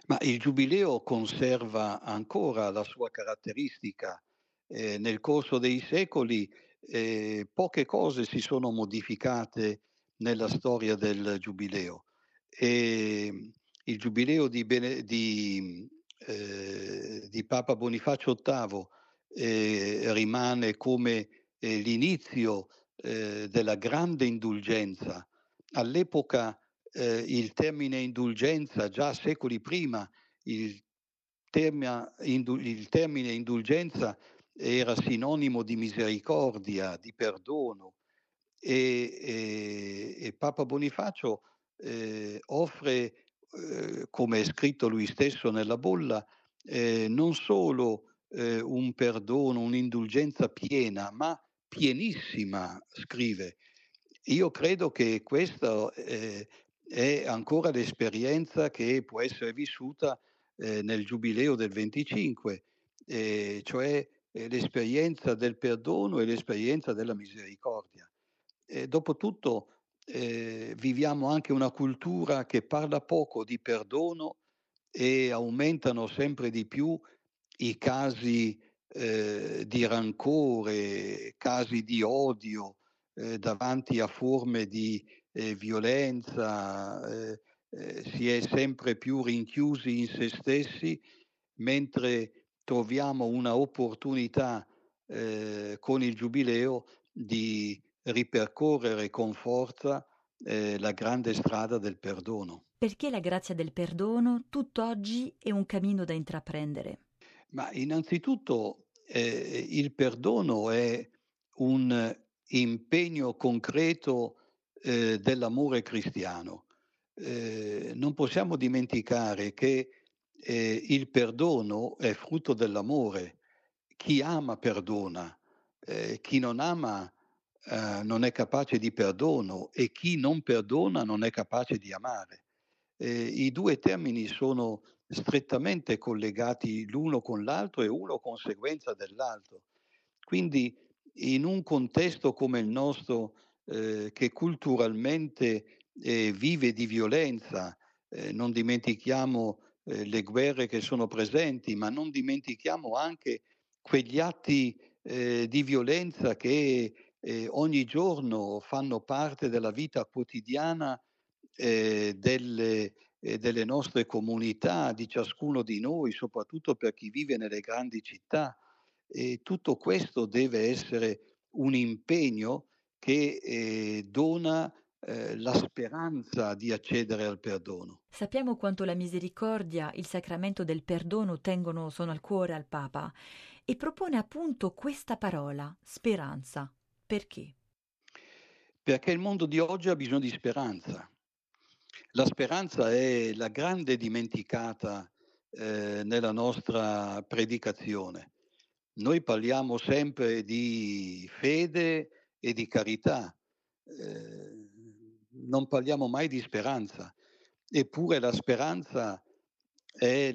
Ma il Giubileo conserva ancora la sua caratteristica. Nel corso dei secoli, poche cose si sono modificate nella storia del Giubileo. Il Giubileo di Papa Bonifacio VIII, rimane come, l'inizio, della grande indulgenza. All'epoca il termine indulgenza già secoli prima, il il termine indulgenza era sinonimo di misericordia, di perdono e Papa Bonifacio, offre, come è scritto lui stesso nella bolla, non solo, un perdono, un'indulgenza piena, ma pienissima, scrive. Io credo che questo, è ancora l'esperienza che può essere vissuta, nel giubileo del 25, cioè, l'esperienza del perdono e l'esperienza della misericordia. Dopotutto, viviamo anche una cultura che parla poco di perdono e aumentano sempre di più i casi, di rancore, casi di odio, davanti a forme di, violenza, si è sempre più rinchiusi in se stessi, mentre troviamo una opportunità, con il Giubileo di ripercorrere con forza, la grande strada del perdono. Perché la grazia del perdono tutt'oggi è un cammino da intraprendere. Ma innanzitutto, il perdono è un impegno concreto, dell'amore cristiano. Non possiamo dimenticare che, il perdono è frutto dell'amore. Chi ama perdona, chi non ama, non è capace di perdono e chi non perdona non è capace di amare. I 2 termini sono strettamente collegati l'uno con l'altro e uno conseguenza dell'altro. Quindi in un contesto come il nostro, che culturalmente, vive di violenza, non dimentichiamo, le guerre che sono presenti, ma non dimentichiamo anche quegli atti, di violenza che, ogni giorno fanno parte della vita quotidiana, delle nostre comunità, di ciascuno di noi, soprattutto per chi vive nelle grandi città. E tutto questo deve essere un impegno che, dona, la speranza di accedere al perdono. Sappiamo quanto la misericordia, il sacramento del perdono sono al cuore al Papa e propone appunto questa parola, speranza. Perché? Perché il mondo di oggi ha bisogno di speranza. La speranza è la grande dimenticata, nella nostra predicazione. Noi parliamo sempre di fede e di carità, non parliamo mai di speranza. Eppure la speranza è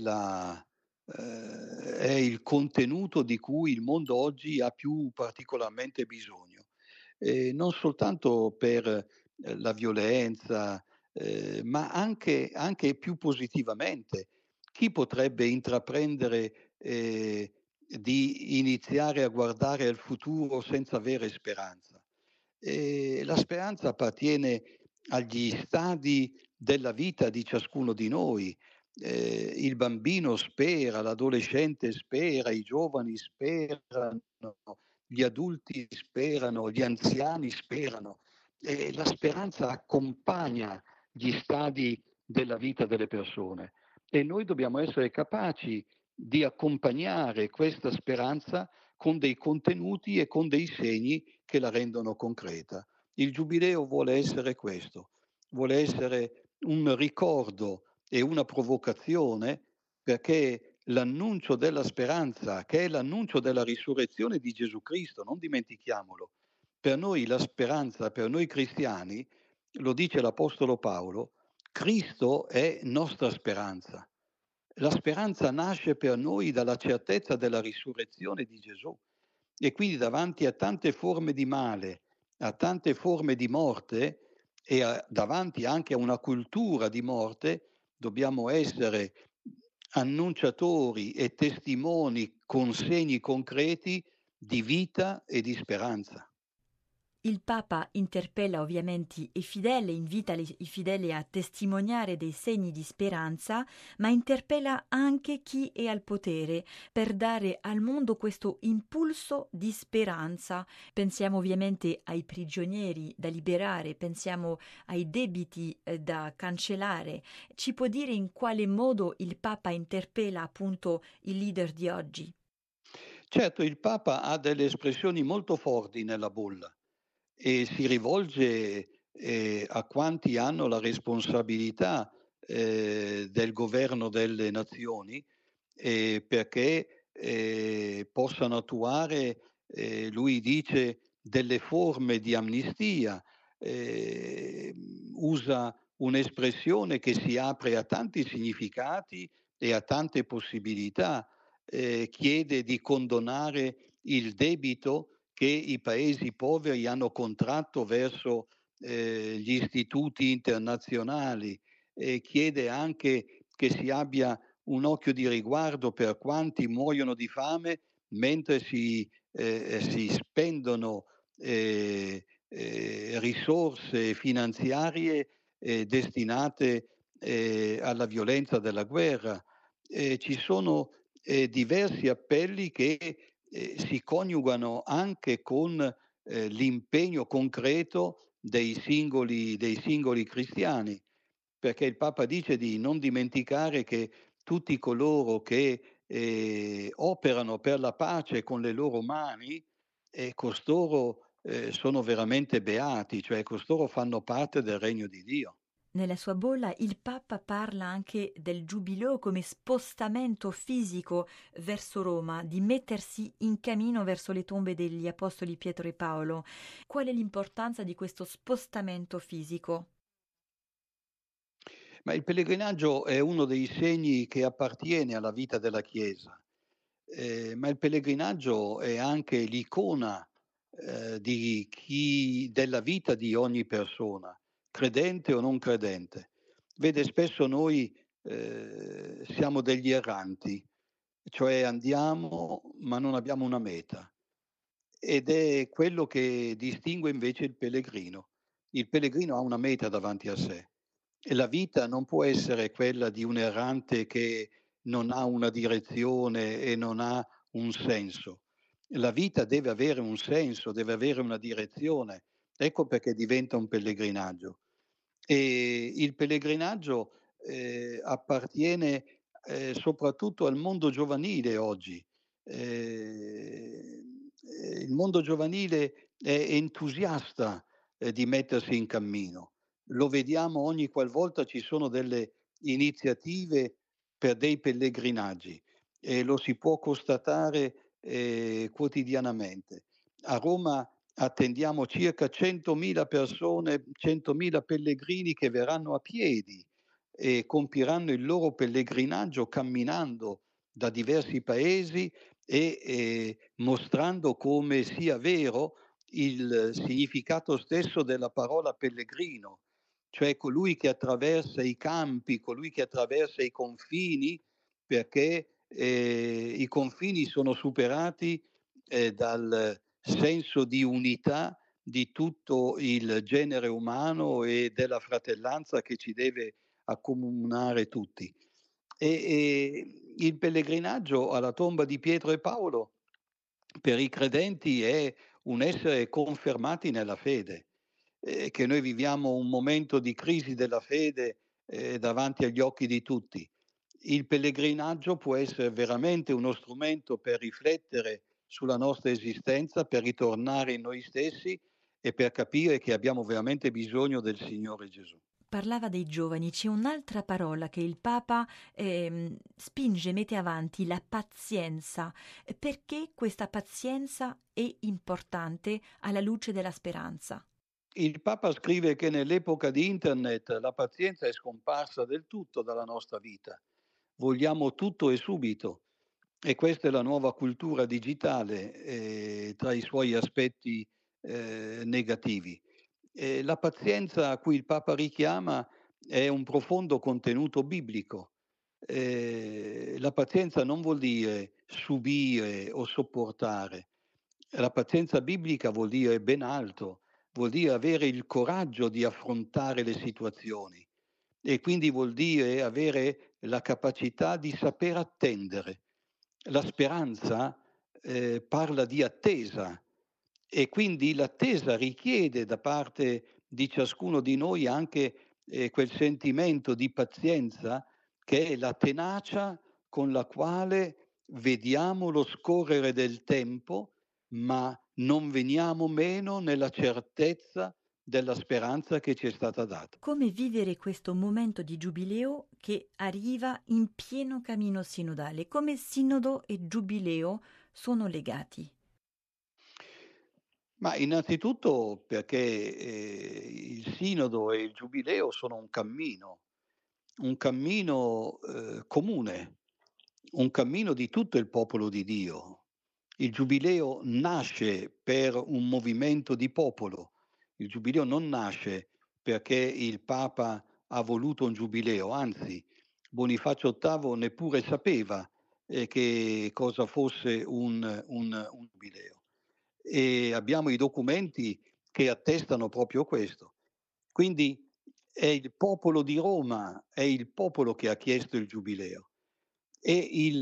è il contenuto di cui il mondo oggi ha più particolarmente bisogno. Non soltanto per, la violenza, ma anche più positivamente. Chi potrebbe intraprendere, di iniziare a guardare al futuro senza avere speranza? La speranza appartiene agli stadi della vita di ciascuno di noi. Il bambino spera, l'adolescente spera, i giovani sperano, gli adulti sperano, gli anziani sperano. La speranza accompagna gli stadi della vita delle persone e noi dobbiamo essere capaci di accompagnare questa speranza con dei contenuti e con dei segni che la rendono concreta. Il giubileo vuole essere questo, vuole essere un ricordo e una provocazione perché l'annuncio della speranza, che è l'annuncio della risurrezione di Gesù Cristo, non dimentichiamolo. Per noi la speranza, per noi cristiani, lo dice l'Apostolo Paolo, Cristo è nostra speranza. La speranza nasce per noi dalla certezza della risurrezione di Gesù e quindi davanti a tante forme di male, a tante forme di morte davanti anche a una cultura di morte, dobbiamo essere annunciatori e testimoni con segni concreti di vita e di speranza. Il Papa interpella ovviamente i fedeli, invita i fedeli a testimoniare dei segni di speranza, ma interpella anche chi è al potere per dare al mondo questo impulso di speranza. Pensiamo ovviamente ai prigionieri da liberare, pensiamo ai debiti da cancellare. Ci può dire in quale modo il Papa interpella appunto i leader di oggi? Certo, il Papa ha delle espressioni molto forti nella bolla e si rivolge, a quanti hanno la responsabilità, del governo delle nazioni, perché, possano attuare, lui dice, delle forme di amnistia, usa un'espressione che si apre a tanti significati e a tante possibilità, chiede di condonare il debito che i paesi poveri hanno contratto verso gli istituti internazionali e chiede anche che si abbia un occhio di riguardo per quanti muoiono di fame mentre si spendono risorse finanziarie destinate alla violenza della guerra. Ci sono diversi appelli che si coniugano anche con l'impegno concreto dei singoli cristiani, perché il Papa dice di non dimenticare che tutti coloro che operano per la pace con le loro mani, costoro sono veramente beati, cioè costoro fanno parte del regno di Dio. Nella sua bolla il Papa parla anche del giubileo come spostamento fisico verso Roma, di mettersi in cammino verso le tombe degli apostoli Pietro e Paolo. Qual è l'importanza di questo spostamento fisico? Ma il pellegrinaggio è uno dei segni che appartiene alla vita della Chiesa, ma il pellegrinaggio è anche l'icona, della vita di ogni persona, credente o non credente. Vede, spesso noi, siamo degli erranti, cioè andiamo ma non abbiamo una meta. Ed è quello che distingue invece il pellegrino. Il pellegrino ha una meta davanti a sé e la vita non può essere quella di un errante che non ha una direzione e non ha un senso. La vita deve avere un senso, deve avere una direzione. Ecco perché diventa un pellegrinaggio. E il pellegrinaggio, appartiene, soprattutto al mondo giovanile oggi. Il mondo giovanile è entusiasta, di mettersi in cammino. Lo vediamo ogni qualvolta ci sono delle iniziative per dei pellegrinaggi e lo si può constatare, quotidianamente. A Roma attendiamo circa 100.000 persone, 100.000 pellegrini che verranno a piedi e compiranno il loro pellegrinaggio camminando da diversi paesi mostrando come sia vero il significato stesso della parola pellegrino, cioè colui che attraversa i campi, colui che attraversa i confini, perché i confini sono superati dal senso di unità di tutto il genere umano e della fratellanza che ci deve accomunare tutti. Il pellegrinaggio alla tomba di Pietro e Paolo per i credenti è un essere confermati nella fede, che noi viviamo un momento di crisi della fede, davanti agli occhi di tutti. Il pellegrinaggio può essere veramente uno strumento per riflettere sulla nostra esistenza, per ritornare in noi stessi e per capire che abbiamo veramente bisogno del Signore Gesù. Parlava dei giovani, c'è un'altra parola che il Papa spinge, mette avanti, la pazienza. Perché questa pazienza è importante alla luce della speranza? Il Papa scrive che nell'epoca di Internet la pazienza è scomparsa del tutto dalla nostra vita. Vogliamo tutto e subito e questa è la nuova cultura digitale, tra i suoi aspetti, negativi. La pazienza a cui il Papa richiama è un profondo contenuto biblico. La pazienza non vuol dire subire o sopportare. La pazienza biblica vuol dire ben altro, vuol dire avere il coraggio di affrontare le situazioni e quindi vuol dire avere la capacità di saper attendere. La speranza parla di attesa e quindi l'attesa richiede da parte di ciascuno di noi anche quel sentimento di pazienza che è la tenacia con la quale vediamo lo scorrere del tempo, ma non veniamo meno nella certezza della speranza che ci è stata data. Come vivere questo momento di giubileo che arriva in pieno cammino sinodale? Come sinodo e giubileo sono legati? Ma innanzitutto perché il sinodo e il giubileo sono un cammino comune, un cammino di tutto il popolo di Dio. Il giubileo nasce per un movimento di popolo, il giubileo non nasce perché il Papa ha voluto un giubileo, anzi Bonifacio VIII neppure sapeva che cosa fosse un giubileo. E abbiamo i documenti che attestano proprio questo. Quindi è il popolo di Roma, è il popolo che ha chiesto il giubileo e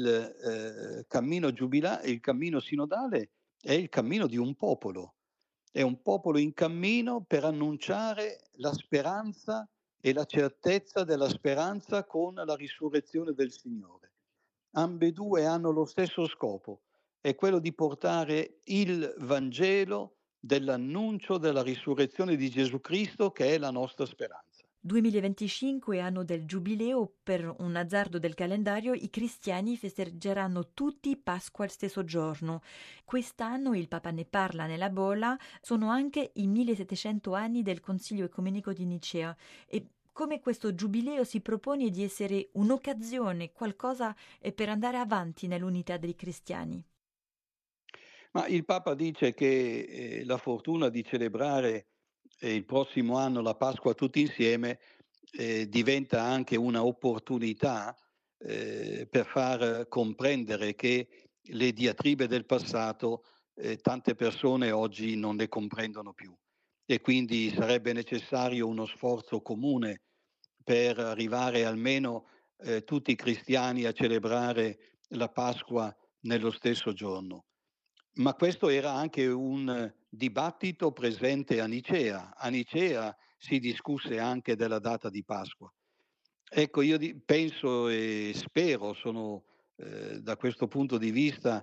il cammino sinodale è il cammino di un popolo. È un popolo in cammino per annunciare la speranza e la certezza della speranza con la risurrezione del Signore. Ambedue hanno lo stesso scopo, è quello di portare il Vangelo dell'annuncio della risurrezione di Gesù Cristo che è la nostra speranza. 2025, anno del giubileo, per un azzardo del calendario, i cristiani festeggeranno tutti Pasqua il stesso giorno. Quest'anno, il Papa ne parla nella bolla, sono anche i 1700 anni del Concilio Ecumenico di Nicea e come questo giubileo si propone di essere un'occasione, qualcosa per andare avanti nell'unità dei cristiani. Ma il Papa dice che la fortuna di celebrare il prossimo anno la Pasqua tutti insieme diventa anche una opportunità per far comprendere che le diatribe del passato tante persone oggi non le comprendono più e quindi sarebbe necessario uno sforzo comune per arrivare almeno tutti i cristiani a celebrare la Pasqua nello stesso giorno. Ma questo era anche un dibattito presente a Nicea. A Nicea si discusse anche della data di Pasqua. Ecco, io penso e spero, sono da questo punto di vista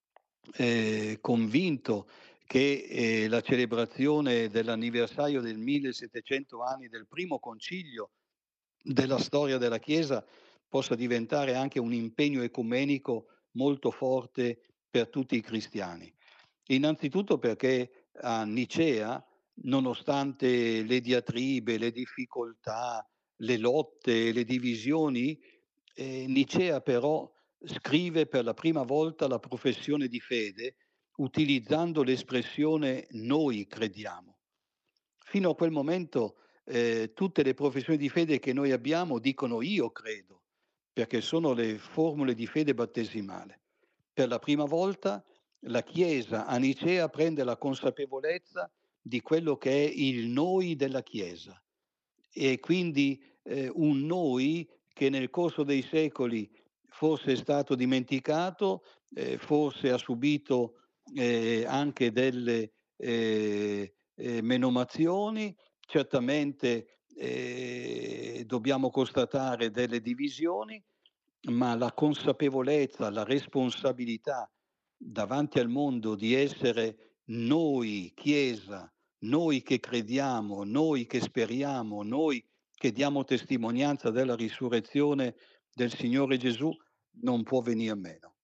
convinto che la celebrazione dell'anniversario del 1700 anni del primo concilio della storia della Chiesa possa diventare anche un impegno ecumenico molto forte per tutti i cristiani. Innanzitutto perché a Nicea, nonostante le diatribe, le difficoltà, le lotte, le divisioni, Nicea però scrive per la prima volta la professione di fede utilizzando l'espressione noi crediamo. Fino a quel momento tutte le professioni di fede che noi abbiamo dicono io credo, perché sono le formule di fede battesimale. Per la prima volta la Chiesa a Nicea prende la consapevolezza di quello che è il noi della Chiesa e quindi un noi che nel corso dei secoli forse è stato dimenticato, forse ha subito anche delle menomazioni, certamente dobbiamo constatare delle divisioni, ma la consapevolezza, la responsabilità davanti al mondo di essere noi, Chiesa, noi che crediamo, noi che speriamo, noi che diamo testimonianza della risurrezione del Signore Gesù, non può venir meno.